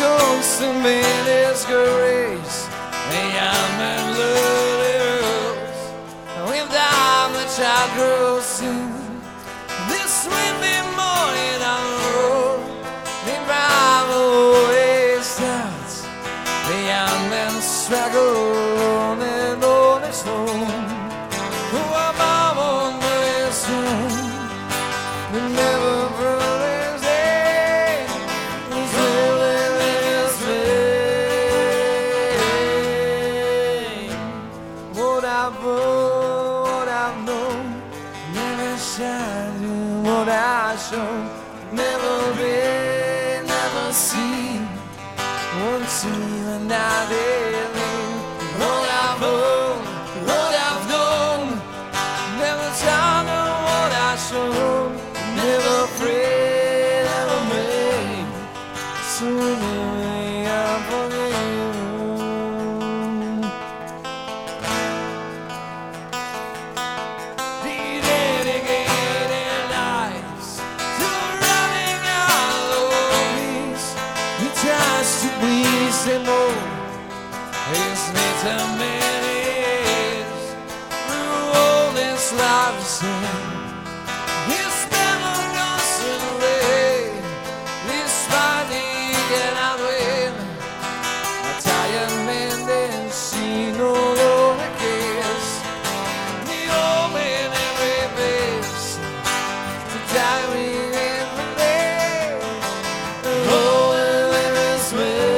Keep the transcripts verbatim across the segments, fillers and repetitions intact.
consuming His grace. The young man lose with time the child grows soon. This windy morning on the road, the drive always starts. The young man struggles on and on his own. Oh, I'm on his own. The never brother's day was living in his vein. What I've known, what I've known, never shine what I show. Never been, never seen, won't see when I did. What I've known, what I've known, never done what I show. Never prayed, never made, so many I'm forgiven. Dedicated lives to running out of peace. He tries to please them all. His determined through all this life to sin. His never constantly, despite he cannot win. A tired man then see no longer cares. The old man every face to die with every day. Rolling in his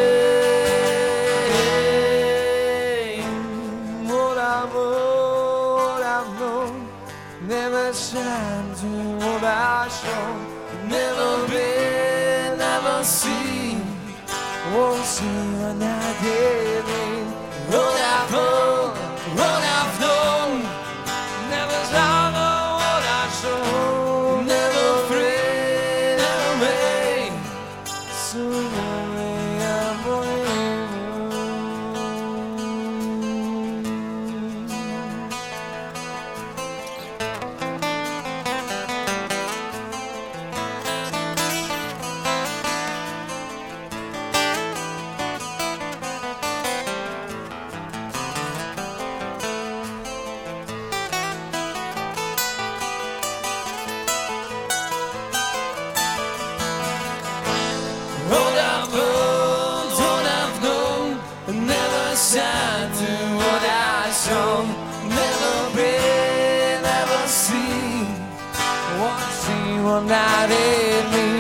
way. What I've known, what I've known, never shine to what I show. Never been, never seen, won't see when I get in. What I've known, what I've known, never done what I show. Never prayed, never made, so lonely I'm forgiven. What I've known, what I've known, never shine to what I show. Never been, never seen, won't see what I did mean.